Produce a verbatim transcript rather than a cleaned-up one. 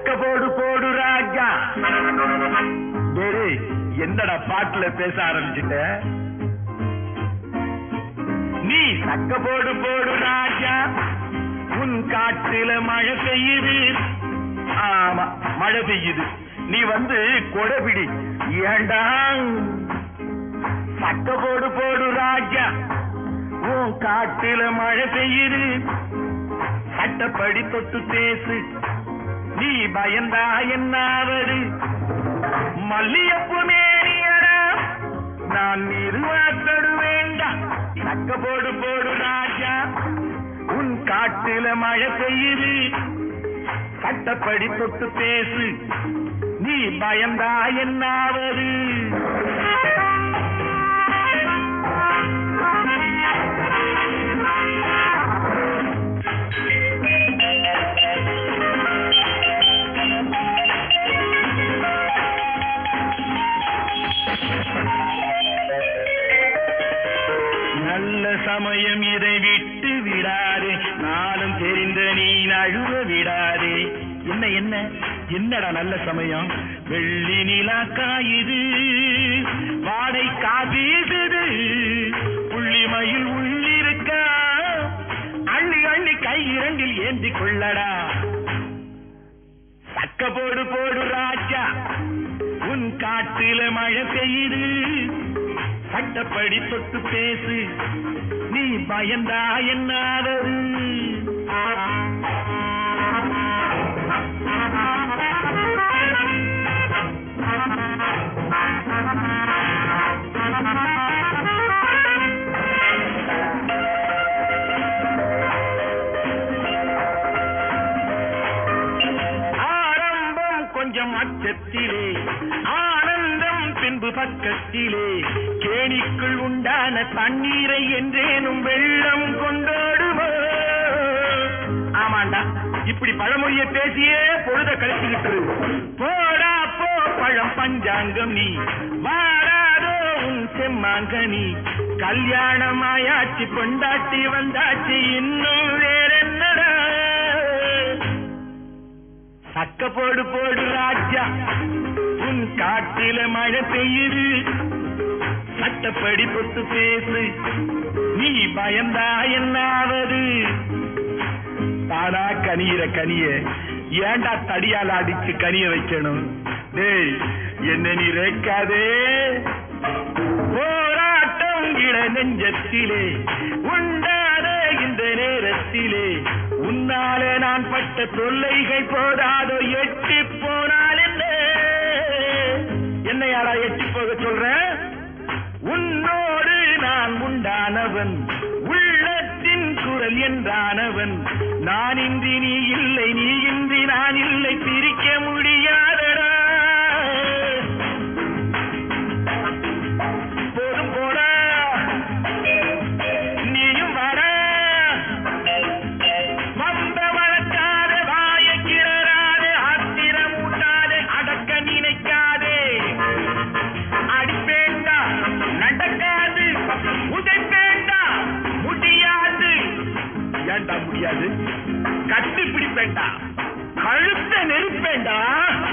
சக்க போடு போடு ராஜா. டேய் என்னடா பாட்டுல பேச ஆரம்பிச்சுட்ட? நீ சக்க போடு போடு ராஜா, உன் காட்டுல மழை பெய்யுது. ஆமா மழை பெய்யுது, நீ வந்து கொடைபிடி. ஏண்டா சக்க போடு போடு ராஜா, உன் காட்டுல மழை பெய்யுது. சட்டப்படி தொட்டு பேசு, நீ பயந்தா என்னாவது? மல்லியப்பு மேனியடா, நான் நிறுவாத்தடு வேண்டாம். சக்க போடு போடு ராஜா, உன் காட்டுல மழை பெய்யுது. சட்டப்படி தொட்டு பேசு, நீ பயந்தா என்னாவது? நல்ல சமயம் இதை விட்டு விடாதே, நானும் தெரிந்த நீ நழுவ விடாதே. என்ன என்ன என்னடா நல்ல சமயம்? வெள்ளி நிலா காயுது, வாடை காபீசுது, புள்ளிமயில் உள்ளிருக்கா, அள்ளி அள்ளி கை இரண்டில் ஏந்தி கொள்ளடா. சக்க போடு போடு ராஜா, உன் காட்டில மழை பெய்யுது. சட்டப்படி தொட்டு பேசு, நீ பயந்தா என்னாவது? ஆரம்பம் கொஞ்சம் அச்சத்திலே, ஆனந்தம் பின்பு பக்கத்திலே. கேணிக்குள் உண்டான தண்ணீரை என்றேனும் வெள்ளம் கொண்டாடுமோ? ஆமாண்டா, இப்படி பழமொழிய பேசியே பொழுத கழிச்சுக்கிட்டு. போடா போ பழம் பஞ்சாங்கம் நீ, வாராதோ உன் செம்மாங்கனி. கல்யாணம் ஆயாச்சு, கொண்டாட்டி வந்தாச்சு, இன்னும் வேற என்னடா? சக்க போடு போடு ராஜா, உன் காட்டில மழை பெய்யுது. சட்டப்படி தொட்டு பேசு, நீ பயந்தா என்னாவது? தானா கனியிற கனிய ஏண்டா தடியால் அடிச்சு கனிய வைக்கணும்? டேய் என்ன நீ ரேக்காதே. போராட்டம் இட நெஞ்சத்திலே உண்டாத இந்த நேரத்திலே, உன்னாலே நான் பட்ட தொல்லைகள் போதாதோ எட்டி போனால் என்ன? என்னையாடா எட்டி போக சொல்ற? உன்னோடு நான் உண்டானவன், உள்ளத்தின் குரல் என்றானவன். நான் இன்றி நீ இல்லை, நீ இன்றி நான் இல்லை, பிரிக்க முடியாதடா. போதும் போடா, நீயும் வாடா. வந்த வளர்க்காதே, வாய கிளறாதே, ஆத்திரம் ஊட்டாதே, அடக்க நினைக்காதே. அடிப்பேண்டா நடக்காது, உதைப்பேண்டா முடியாது. ஏண்டா முடியாது? கட்டி பிடிப்பேண்டா, கழுத்த நெருப்பேண்டா.